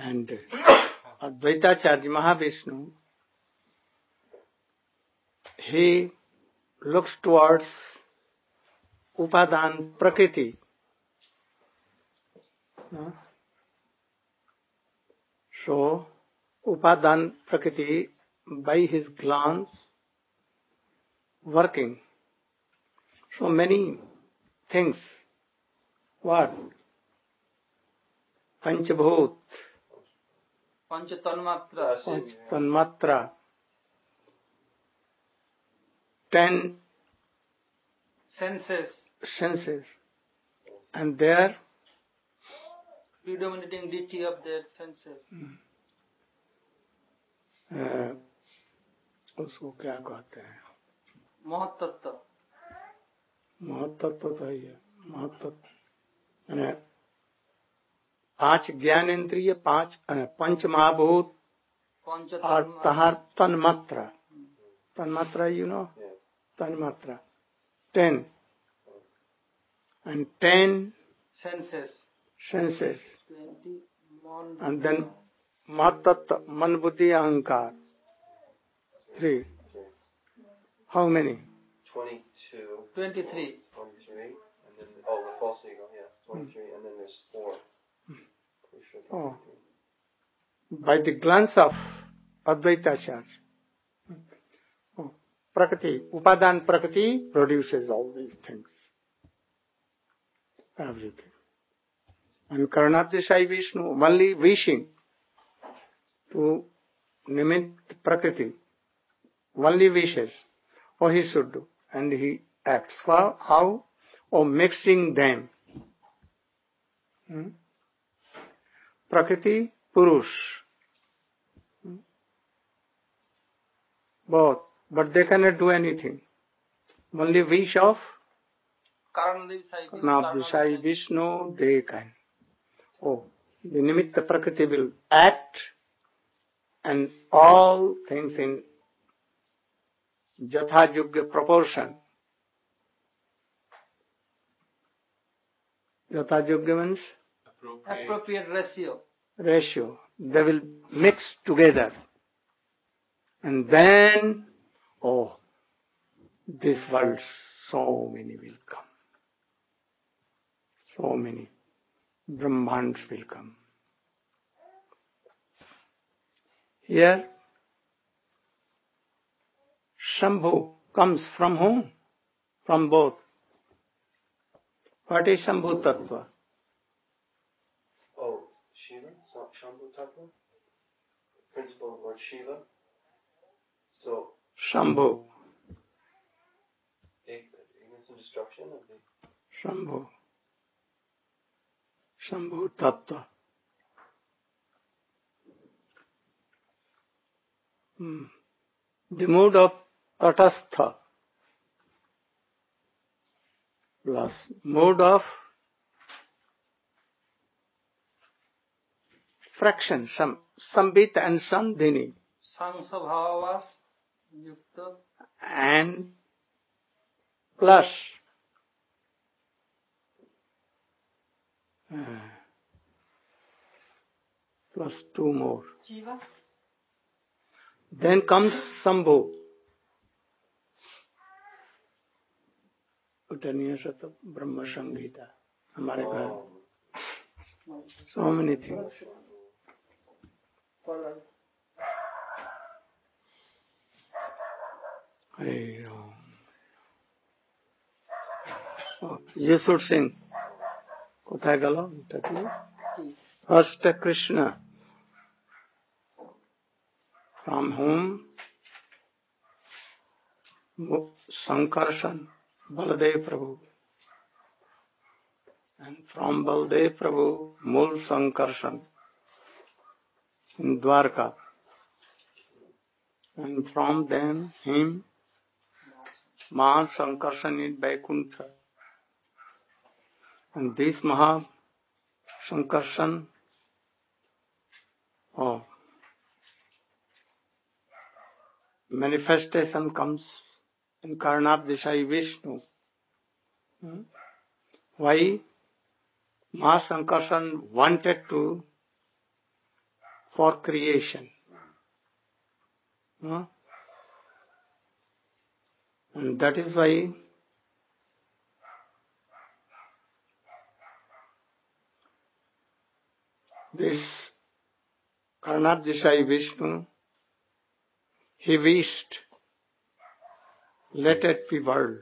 And Advaitacharya Mahavishnu, he looks towards Upadan Prakriti. So, Upadan Prakriti, by his glance, working. So many things. What? Panchabhut. Panchatanmatra. 10 senses. And their predominating deity of their senses. उसको क्या कहते हैं? महत्तत्व तो ही है। महत्तत्व यानी 5 ज्ञानेन्द्रिय, 5 पंच महाभूत और तन्मात्रा। तन्मात्रा, you know? Tanmatra. 10. And 10 senses. 20 and then non. Mahatattva, Man Buddhi Ahankar. 3. How many? 22. 23. 23. And then, the false ego, yes, 23. And then there's 4. Pretty sure 23. By the glance of Advaitacharya, Prakriti, Upadan Prakriti produces all these things. Everything. And Karanadesai Vishnu only wishing to nimit Prakriti, only wishes what he should do, and he acts. For how? Of mixing them. Prakriti, Purush. Both. But they cannot do anything. Only wish of Karanadesai Vishnu, they can. The Nimitta Prakriti will act, and all things in Jatha Yogya proportion. Jatha Yogya means? Appropriate ratio. They will mix together. And then, this world, so many will come. So many Brahmans will come. Here, Shambhu comes from whom? From both. What is Shambhu Tattva? Shiva? Shambhu Tattva? Principle of Lord Shiva? So, Shambhu. Ignorance and destruction of the... Shambhu. Shambhu Tattva. The mood of Tatastha plus mood of fraction, Sambit and Sandhini. Sangsabhavas Yukta. And plus plus 2 more. Jiva. Then comes Sambhu. Utaniyasata Brahma Samhita. हमारे घर. So many things. You should sing. কোথায় গেল? First Krishna, from whom Sankarshan, Baladev Prabhu, and from Baladev Prabhu, Mul Sankarshan in Dwarka, and from them him, Maha Sankarshan in Vaikuntha. And this Maha Sankarshan manifestation comes in Karanadesai Vishnu. Why? Maha Sankarshan wanted to for creation. And that is why this Karnad Desai Vishnu, he wished, let it be world.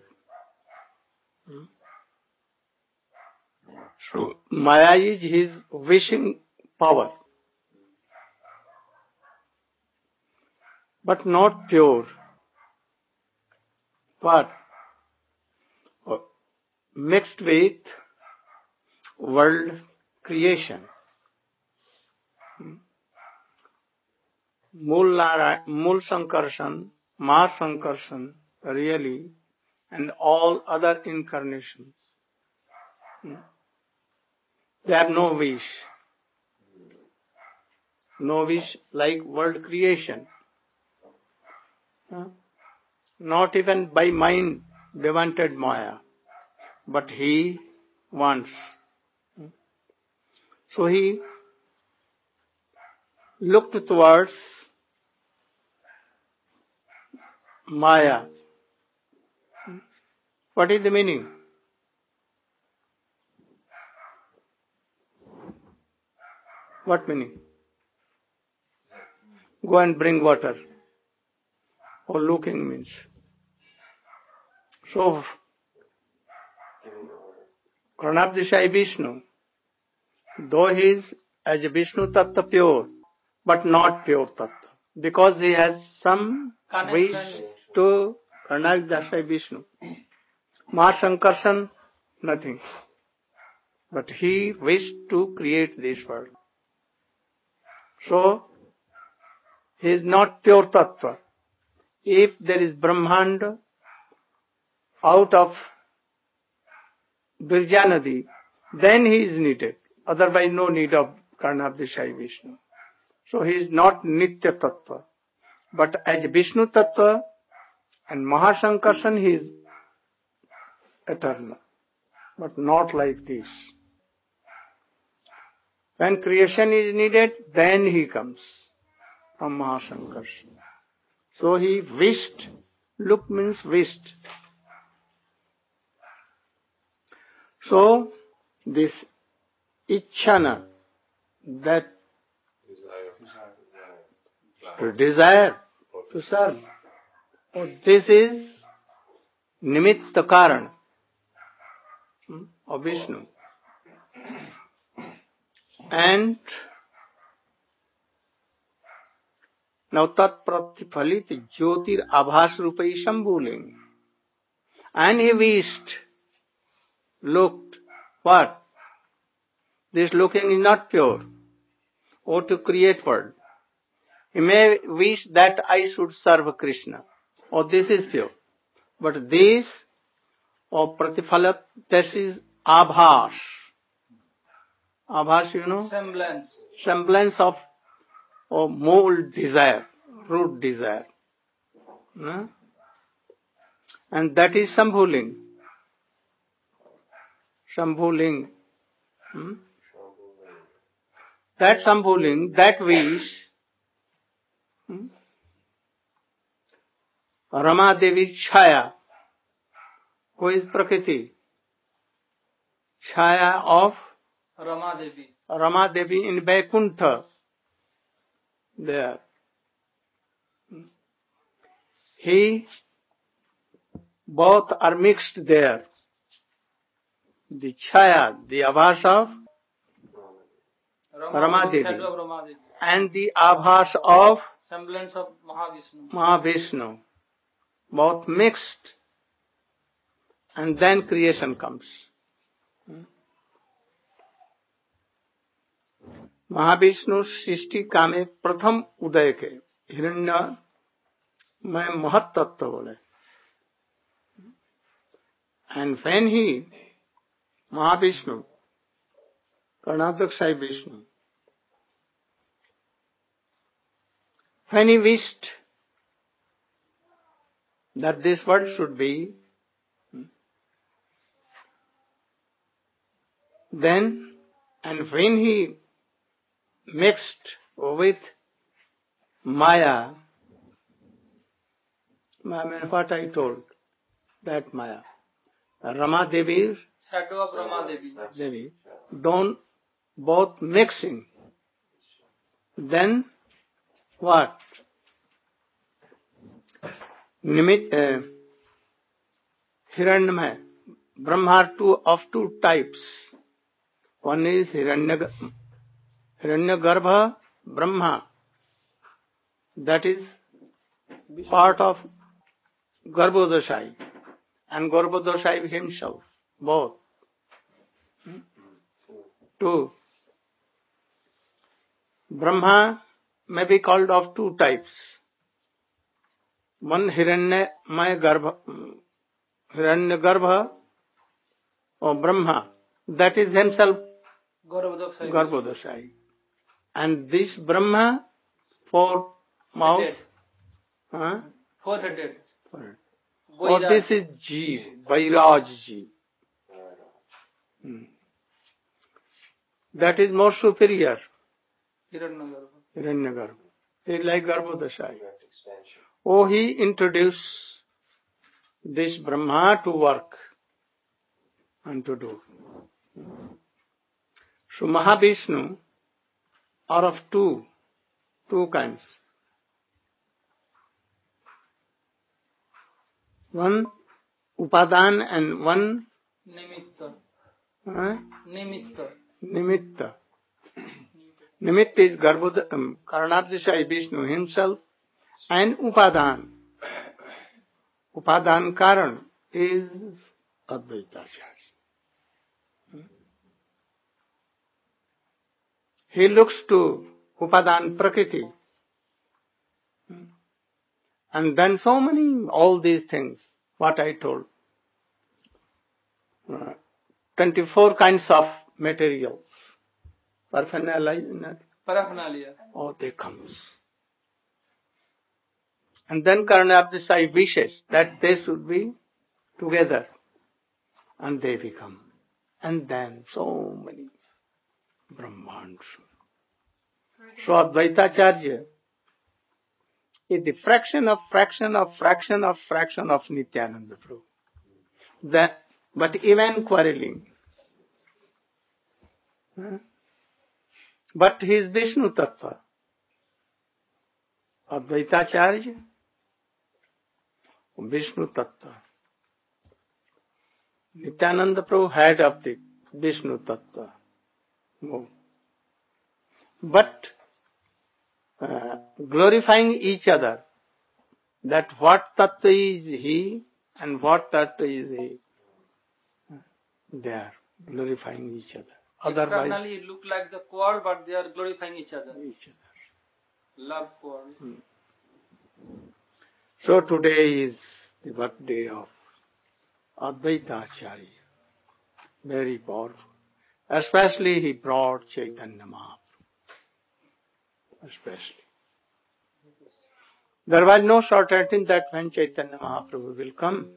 So Maya is his wishing power, but not pure. But mixed with world creation. Mul Sankarshan, Maha Sankarshan, really, and all other incarnations. They have no wish. No wish like world creation. Not even by mind they wanted Maya, but he wants. So he looked towards Maya. What is the meaning? What meaning? Go and bring water. Or looking means. So, Karnad Desai Vishnu, though he is as a Vishnu Tattva pure, but not pure Tattva, because he has some wish to Karnad Desai Vishnu. Maha Sankarshan, nothing. But he wished to create this world. So, he is not pure Tattva. If there is Brahmanda out of Virjanadi, then he is needed. Otherwise, no need of Karnad Desai Vishnu. So he is not Nitya Tattva. But as Vishnu Tattva and Mahasankarshan, he is eternal. But not like this. When creation is needed, then he comes from Mahasankarshan. So he wished. Look means wished. So this Ichchana, that desire to serve, this is Nimitta Karana of Vishnu. And now tat pratiphalit jyotir abhas rupai shambhuling. And he wished, looked, what? This looking is not pure. Or to create world. He may wish that I should serve Krishna. Or this is pure. But this, or pratiphalat, this is abhas. Abhas, you know? Semblance. Semblance of mold desire, root desire. And that is Shambhuling. Shambhuling. That Shambhuling, that wish, Rama Devi Chhaya, who is Prakriti? Chhaya of Rama Devi in Vaikuntha. There. He, both are mixed there. The Chhaya, the Abhas of Rama Devi. And the Abhas of semblance of Mahavishnu. Mahavishnu. Both mixed. And then creation comes. Mahavishnu सृष्टि का में प्रथम उदय के हिरण्य में महत तत्व बोले. And when he, Mahavishnu, Karnataka Sai Vishnu, when he wished that this world should be, then, and when he mixed with Maya. I mean, what I told, that Maya. Rama Devi, Shadow of Rama Devi. don't both mixing. Then what? Hiranyamaya. Brahma are of two types. One is Hiranyagarbha Brahma. That is part of Garbhodashai and Garbhodashai himself. Both. Two. Brahma may be called of two types. One Hiranyagarbha or Brahma. That is himself Garbhodashai. And this Brahma, four mouths. Four-headed. Oh, this is Jeev, Vairaj Jeev. That is more superior. Hiranyagarbha. He is like Garbhodashai. Oh, he introduced this Brahma to work and to do. So Mahavishnu are of two kinds. One Upadan and one Nimitta. Nimitta. Nimitta is Karanadishai Vishnu himself, and Upadan. Upadan Karan is Advaitacharya. He looks to Upadan Prakriti. And then so many, all these things, what I told. 24 kinds of materials. Paraphernalia. Oh, they comes. And then Karanadishai wishes that they should be together. And they become. And then so many Brahmands. So Advaitacharya is the fraction of Nityananda Prabhu. But even quarreling. But he is Vishnu Tattva. Advaitacharya, Vishnu Tattva. Nityananda Prabhu head of the Vishnu Tattva. But glorifying each other, that what Tattva is he and what Tattva is he, they are glorifying each other. Otherwise, externally it look like the quarrel, but they are glorifying each other. Love quarrel. So today is the birthday of Advaita Acharya. Very powerful. Especially he brought Chaitanya Mahaprabhu. Especially. There was no certainty that when Chaitanya Mahaprabhu will come.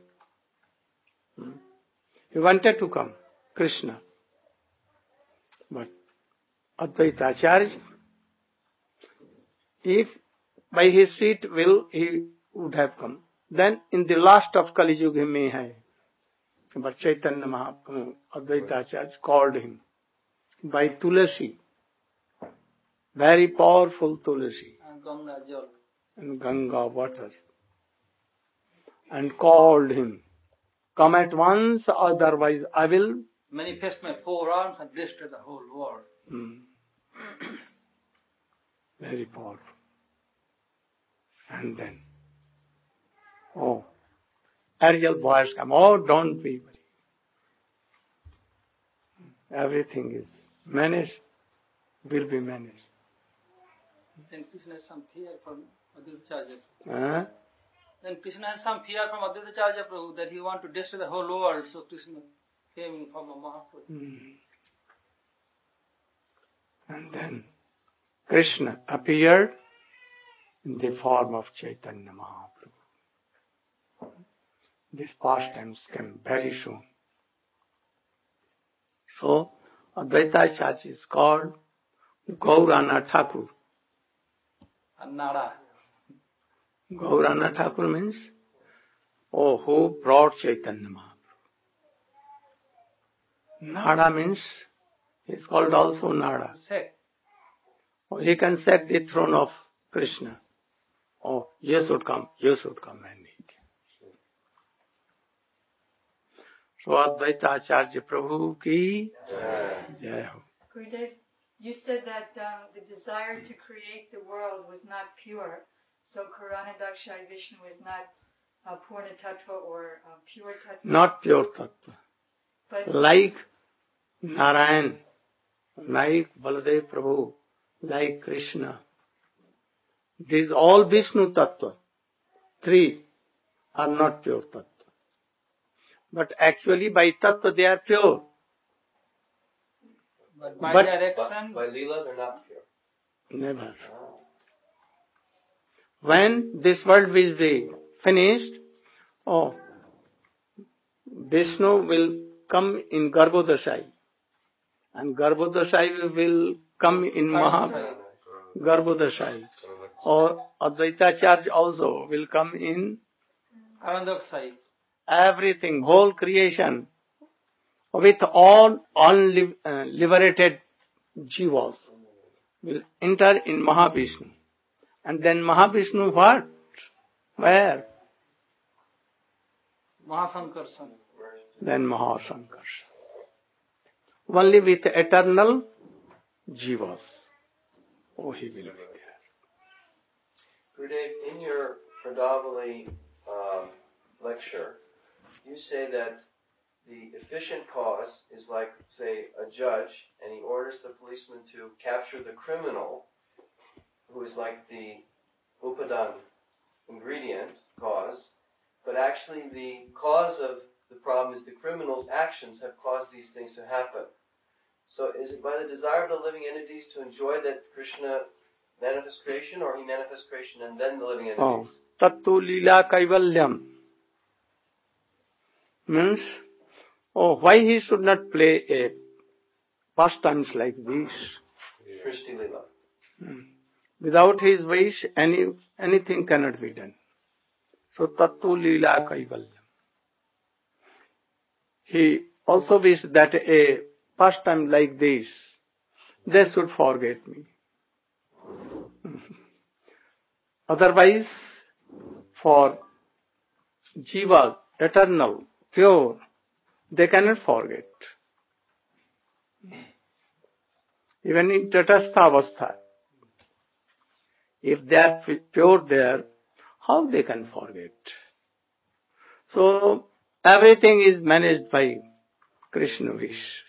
He wanted to come, Krishna. But Advaita Acharya, if by his sweet will he would have come, then in the last of Kali Yuga he may have. But Chaitanya Mahaprabhu, Advaita Acharya called him by Tulasi, very powerful Tulasi, and Ganga water, and called him, come at once, otherwise I will manifest my forearms and destroy the whole world. Very powerful. And then, Ariel voice come, don't be worried. Everything is managed, will be managed. Then Krishna has some fear from Advaitacharya. Then Krishna has some fear from Advaitacharya Prabhu that he want to destroy the whole world. So Krishna came in form of Mahaprabhu. And then Krishna appeared in the form of Chaitanya Mahaprabhu. These pastimes came very soon. So Advaita Acharya is called Gaurana Thakur. and Nada. Gaurana Thakur means, who brought Chaitanya Mahaprabhu. Nada means, he is called also Nada. Sect. He can set the throne of Krishna. You should come and meet. So Advaita Acharya Prabhu ki jai ho. Gurudev, you said that the desire to create the world was not pure, so Karanadaksha Vishnu was not Purna Tattva or pure Tattva. Not pure Tattva. But Like Narayan, like Baladev Prabhu, like Krishna. These all Vishnu Tattva. Three are not pure Tattva. But actually by Tattva they are pure. But by But- their action, By Leela, they're not pure. Never. When this world will be finished, Vishnu will come in Garbhodashai. And Garbhodashai will come in Garbhodashai. Or Advaita Charge also will come in Karandaksai. everything, whole creation, with all liberated jivas will enter in Mahavishnu. And then Mahavishnu what? Where? Mahasankarsana. Then Mahasankarsana. Only with eternal jivas. He will be there. Gurudev, in your Pradavali lecture, you say that the efficient cause is like, say, a judge, and he orders the policeman to capture the criminal, who is like the upadan ingredient cause, but actually the cause of the problem is the criminal's actions have caused these things to happen. So is it by the desire of the living entities to enjoy that Krishna manifests creation, or he manifests creation and then the living entities? Tattu Leela Kaivalyam means, why he should not play a pastimes like this? Srishti Leela. Without his wish, anything cannot be done. So Tattu Leela Kaivalyam. He also wished that a pastime like this, they should forget me. Otherwise, for Jiva, eternal, pure, they cannot forget. Even in Tatastha Avastha, if they are pure there, how they can forget? So, everything is managed by Krishna wish.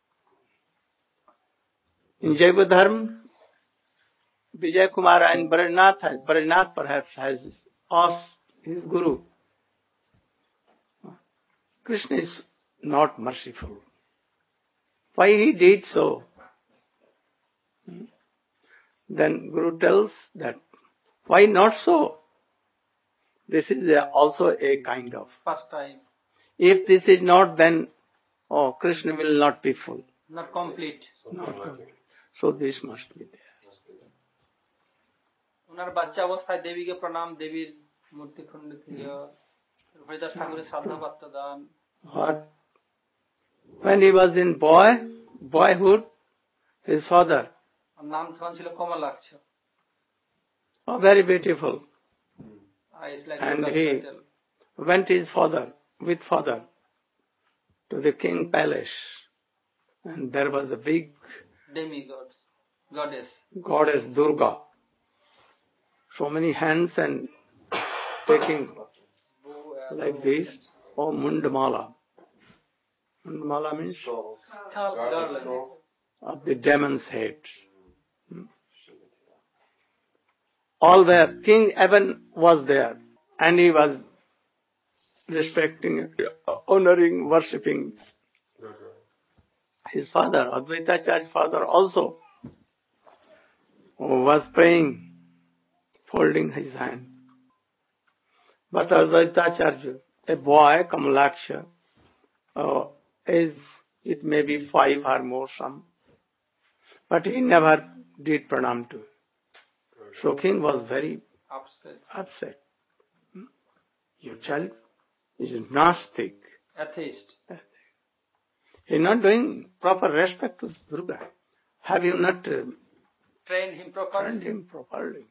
In Jaiva Dharma, Vijay Kumar and Brajnath perhaps has asked his Guru, Krishna is not merciful. Why he did so? Then Guru tells that, why not so? This is also a kind of. First time. If this is not, then Krishna will not be full. Not complete. Not complete. So this must be there. उनार बच्चा अवस्था देवी के प्रणाम देवी मूर्ति खंड थी हरिदास ठाकुर श्रद्धा भक्त दान. What? When he was in boyhood, his father, नाम थोन छिलो Kamalaksha. very beautiful, Eyes like and lotus he petal. went with father to the king palace, and there was a big Demigods, goddess. goddess Durga. So many hands and taking like this, Mundamala. Mundamala means Skulls. Garland. Skulls. of the demon's head. All were, King Evan was there, and he was respecting, honoring, worshipping his father. Advaita Acharya's father also was praying, folding his hand. But Advaita Acharya, a boy, Kamalaksha, it may be 5 or more some, but he never did pranam to So king was very upset. Your child is Gnostic. Atheist. He is not doing proper respect to Durga. Have you not trained him properly?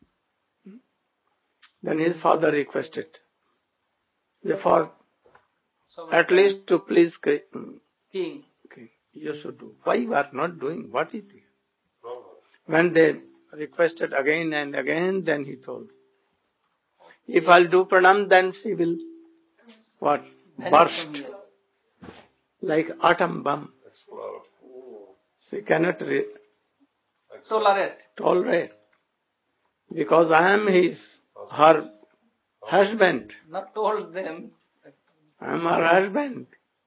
Then his father requested, therefore, at least to please king, you should do. Why you are not doing? What is it? When they requested again and again, then he told, if I'll do pranam, then she will what? Burst. Like atom bomb. Explode. She cannot tolerate. Because I am her husband. Not told them. I am her husband.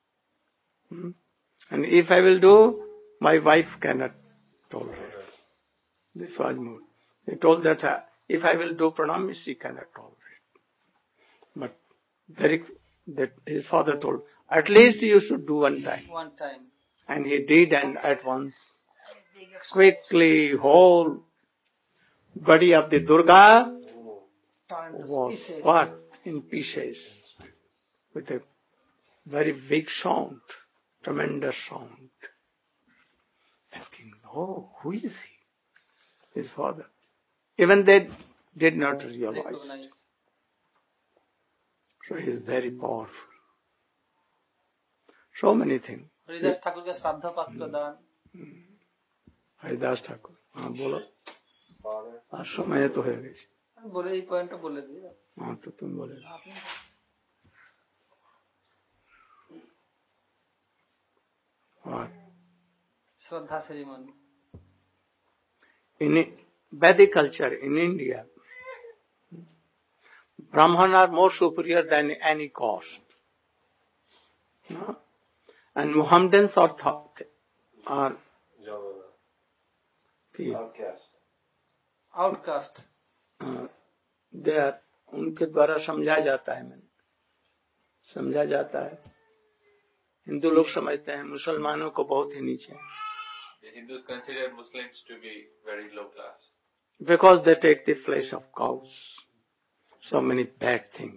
And if I will do, my wife cannot tolerate. This was more. He told that if I will do pranam, she cannot tolerate. But that his father told, at least you should do one time. And he did, and at once, quickly, whole body of the Durga was what? In pieces. With a very big sound, tremendous sound. Thinking, oh, who is he? His father. Even they did not realize. So he is very powerful. So many things. Haridas Thakur ke Shraddha Patra Dan. Haridas Thakur. बोलो. आज समय तो है गई. बोले ये point तो बोले दिया. हाँ तो तुम बोले. What? Shraddha ceremony. In Vedic culture in India, Brahmana are more superior than any caste. No? And Mohammedans are outcast. They are उनके द्वारा समझा जाता है समझा जाता है. हिंदू लोग समझते हैं मुसलमानों को बहुत ही नीचे. The Hindus consider Muslims to be very low class. Because they take the flesh of cows. So many bad things.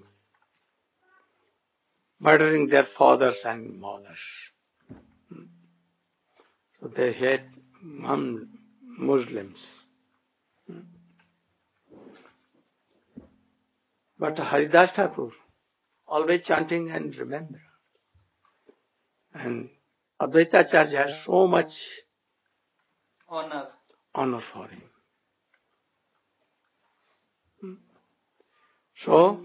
Murdering their fathers and mothers. So they hate Muslims. But Haridas Thakur, always chanting and remember. And Advaita Acharya has so much honor for him. So,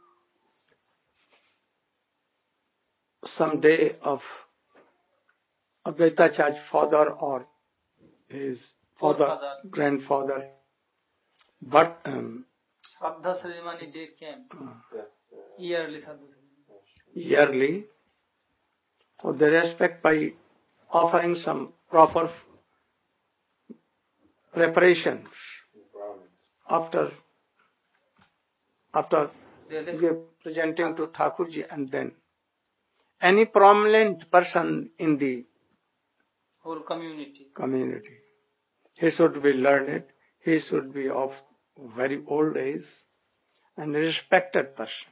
some day of Advaita Acharya's father or his grandfather, but Shraddha ceremony date came. Yearly. So they respect by offering some proper preparations after presenting to Thakurji, and then any prominent person in the whole community. He should be learned, he should be of very old age and a respected person.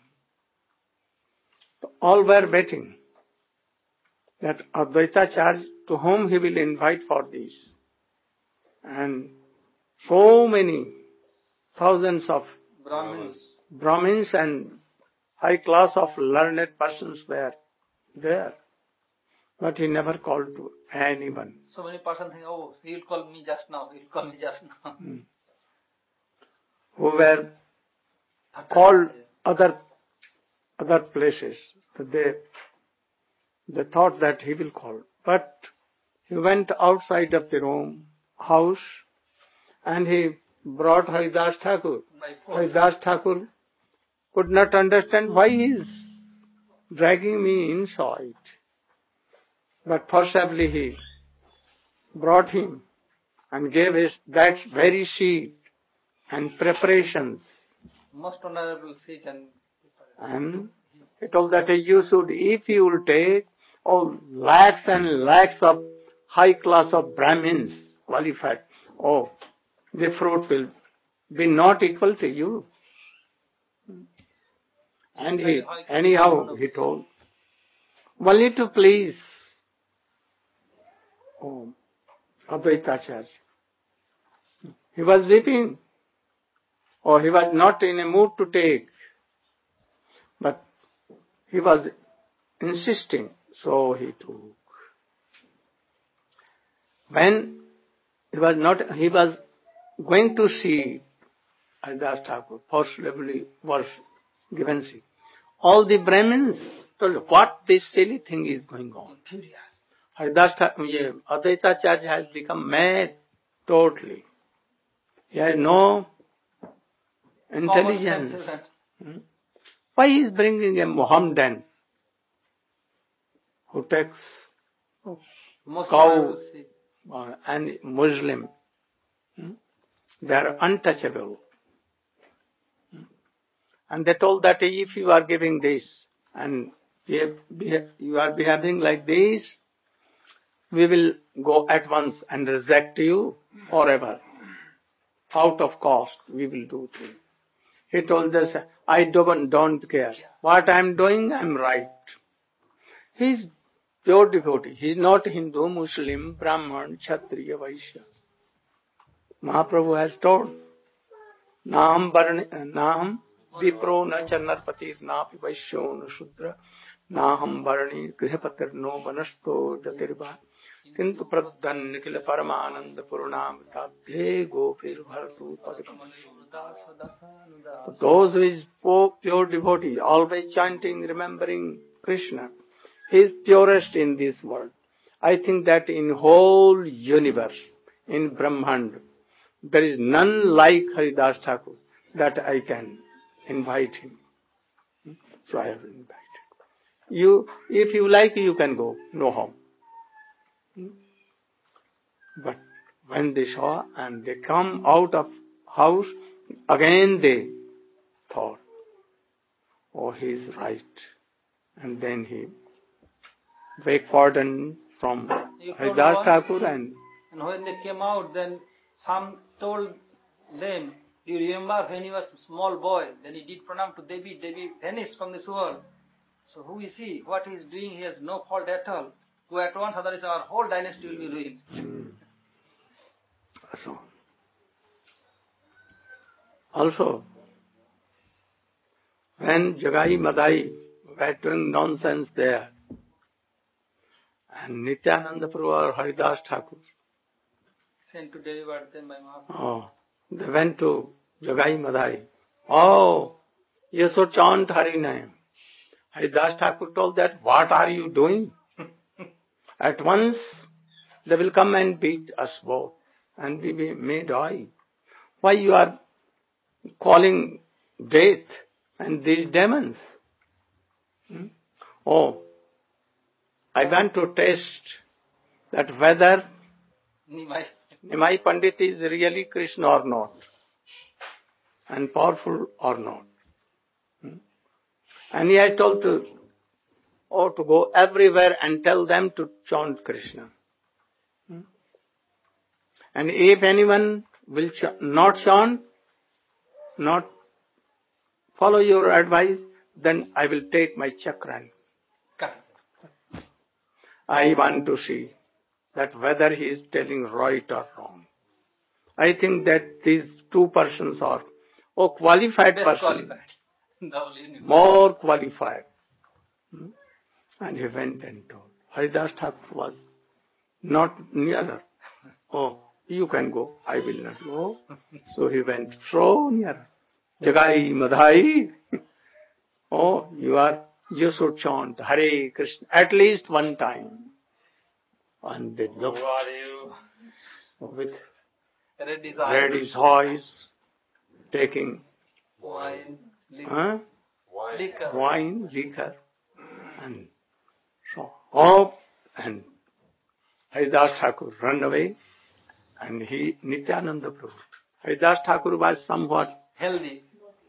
So all were waiting that Advaita Acharya, to whom he will invite for this. And so many thousands of Brahmins and high class of learned persons were there. But he never called to anyone. So many persons think, oh, he'll call me just now. Who were called other places. So they thought that he will call. But he went outside of the house and he brought Haridas Thakur. Haridas Thakur could not understand why he is dragging me inside. But forcibly he brought him and gave that very seat and preparations. Most honorable seat and he told that you should, if you will take lakhs and lakhs of high class of Brahmins qualified, the fruit will be not equal to you. And anyhow, he told, only to please Advaitacharya. He was weeping, or he was not in a mood to take, but he was insisting, so he took. When he was going to see Haridas Thakur, forcibly was given seat. All the Brahmins told, what this silly thing is going on? Haridas Thakur, Advaitacharya has become mad totally. He has no intelligence. Why he is bringing a Mohammedan who takes cow and Muslim? They are untouchable. And they told that if you are giving this and you are behaving like this, we will go at once and reject you forever. Out of cost, we will do things. He told us, I don't care. What I am doing, I am right. He is pure devotee. He is not Hindu, Muslim, Brahman, Kshatriya, Vaishya. Mahaprabhu has told, Naham vipro na chanarpatir napi vaishyo na shudra naham varani grihapatir no vanasto jatirva kintu pradhan nikila paramananda purnam tadhe gopir bharatu padikam. Those who is pure devotee, always chanting, remembering Krishna, he is purest in this world. I think that in whole universe, in Brahmand, there is none like Haridas Thakur that I can invite him. So I have invited. You, if you like, you can go, no harm. But when they saw and they come out of house, again they thought, oh, he is right. And then he begged pardon from Haridas Thakur and when they came out, then some told them, do you remember when he was a small boy, then he did pranam to Devi, Devi vanished from this world. So who is he? What he is doing, he has no fault at all. Go at once, otherwise our whole dynasty will be ruined. Also, when Jagai Madai were doing nonsense there, and Nityananda Prabhu or Haridas Thakur sent to deliver them by Mahaprabhu. They went to Jagai Madai. Oh, you should chant Hari name. Haridas Thakur told that, what are you doing? At once they will come and beat us both and we may die. Why you are calling death and these demons? Oh, I want to test that whether Nimai Pandit is really Krishna or not, and powerful or not. And he had told to go everywhere and tell them to chant Krishna. And if anyone will not chant, not follow your advice, then I will take my chakra and cut it. I want to see that whether he is telling right or wrong. I think that these two persons are qualified persons, more qualified. And he went and told. Haridas Thakur was not nearer. Oh, you can go, I will not go. So he went so near. Jagai Madhai. Oh, you should chant Hare Krishna at least one time. And they looked with reddish eyes, taking wine, liquor, and so up, and Haridas Thakur run away, and Nityananda Prabhu. Haridas Thakur was somewhat healthy,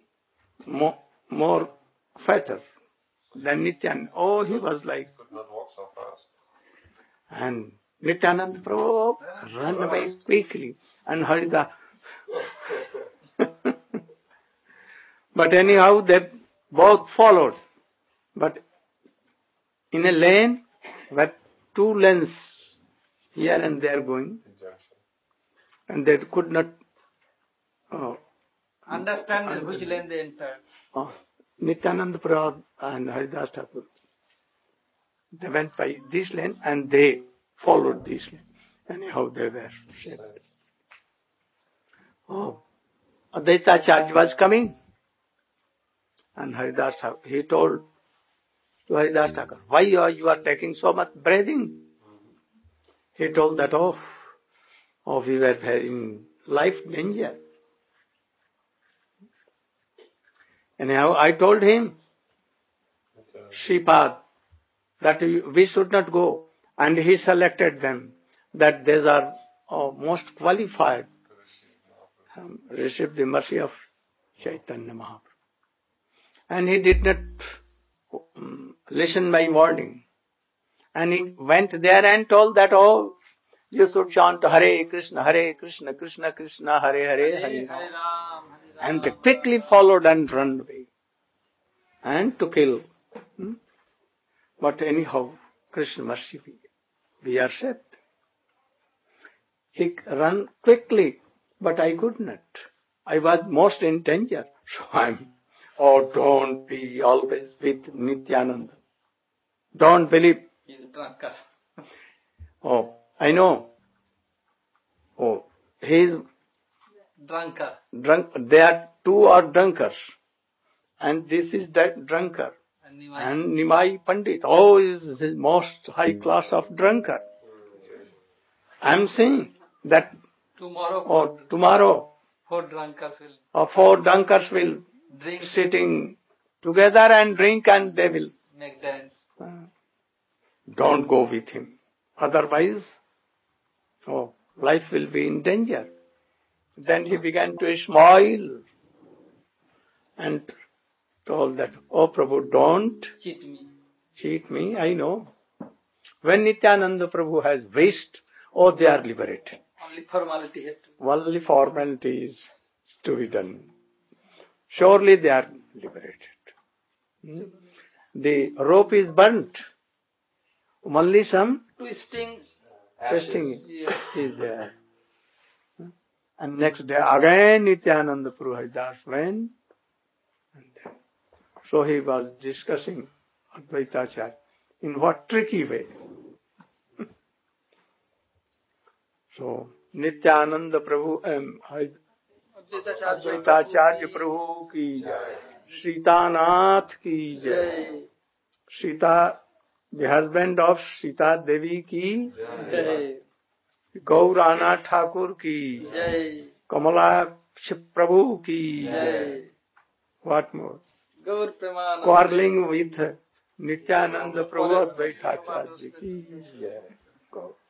more fatter than Nityananda. Oh, he was like, could not walk so fast. And Nityananda Prabhu ran away quickly, and Haridas But anyhow, they both followed. But in a lane, where two lanes here and there going, and they could not understand which lane they entered. Nityananda Prabhu and Haridas Thakur, they went by this lane and they followed this lane. Anyhow, they were saved. Advaitacharya was coming, and Haridas Thakur, he told to Haridas Thakur, why you are taking so much breathing? He told that, we were in life danger. Anyhow, I told him, Shripad, that we should not go. And he selected them, that these are most qualified receive the mercy of Chaitanya Mahaprabhu. And he did not listen my warning. And he went there and told that, you should chant Hare Krishna, Krishna Krishna, Hare Hare, Hare Ram. And they quickly followed and ran away. And to kill. But anyhow, Krishna mercy, we are saved. He ran quickly, but I could not. I was most in danger. So don't be always with Nityananda. Don't believe. He's drunkard. I know. He is drunkard. There are two are drunkards. And this is that drunkard. And Nimai Pandit, is the most high class of drunkard. I am saying that tomorrow four drunkards will drink, sitting together and drink, and they will make dance. Don't go with him. Otherwise, life will be in danger. Then he began to smile and told that, Prabhu, don't cheat me, I know. When Nityananda Prabhu has wished, they are liberated. Only formality is to be done. Surely they are liberated. The rope is burnt. Only some twisting is there. And next day again Nityananda Prabhu Haridas went. So he was discussing Advaitacharya in what tricky way. So Nityananda Prabhu, Advaitacharya Prabhu ki jai, Sitanath ki jai, Sita, the husband of Sita Devi ki jai, Gaurana Thakur ki jai, Kamala Prabhu ki jai. What more? Quarreling with Nityananda Prabhu Advaitacharya ki jai.